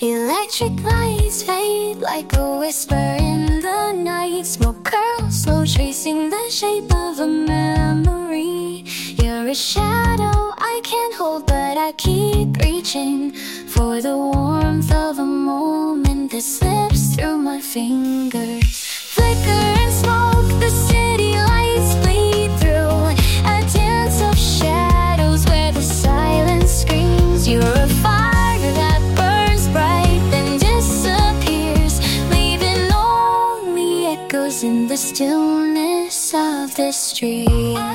Electric lights fade like a whisper in the night. Smoke curls slow, tracing the shape of a memory. You're a shadow I can't hold, but I keep reaching for the warmth of a moment that slips through my fingers. Flicker and smoke, the city lights bleed through. A dance of shadows where the silence screams. You're a fire that burns bright then disappears, leaving only echoes in the stillness of the street.